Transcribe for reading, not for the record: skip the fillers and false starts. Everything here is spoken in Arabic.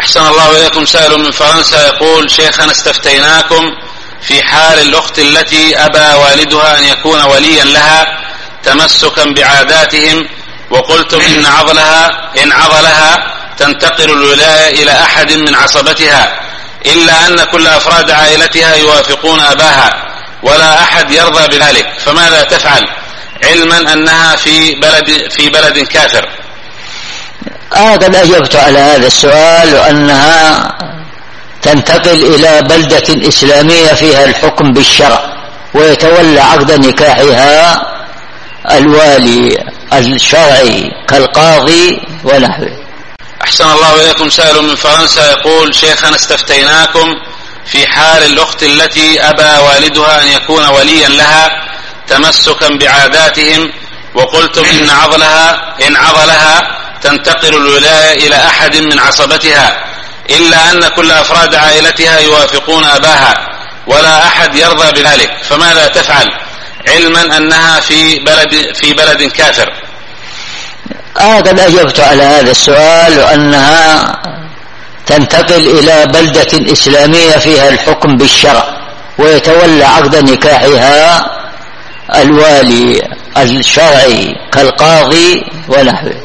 أحسن الله إليكم. سائل من فرنسا يقول: شيخنا استفتيناكم في حال الأخت التي أبى والدها أن يكون وليا لها تمسكا بعاداتهم، وقلتم إن عضلها تنتقل الولاية إلى أحد من عصبتها، إلا أن كل أفراد عائلتها يوافقون أباها ولا أحد يرضى بذلك، فماذا تفعل علما أنها في بلد كافر؟ قد أجبت على هذا السؤال، وأنها تنتقل إلى بلدة إسلامية فيها الحكم بالشرع، ويتولى عقد نكاحها الوالي الشرعي كالقاضي ونحوه. أحسن الله إليكم. سائل من فرنسا يقول: شيخنا استفتيناكم في حال الأخت التي أبى والدها أن يكون وليا لها تمسكا بعاداتهم، وقلتم إن عضلها تنتقل الولاية إلى أحد من عصبتها، إلا أن كل أفراد عائلتها يوافقون أباها ولا أحد يرضى بذلك، فماذا تفعل علما أنها في بلد كافر؟ قد أجبت على هذا السؤال، وأنها تنتقل إلى بلدة إسلامية فيها الحكم بالشرع، ويتولى عقد نكاحها الوالي الشرعي كالقاضي ونحوه.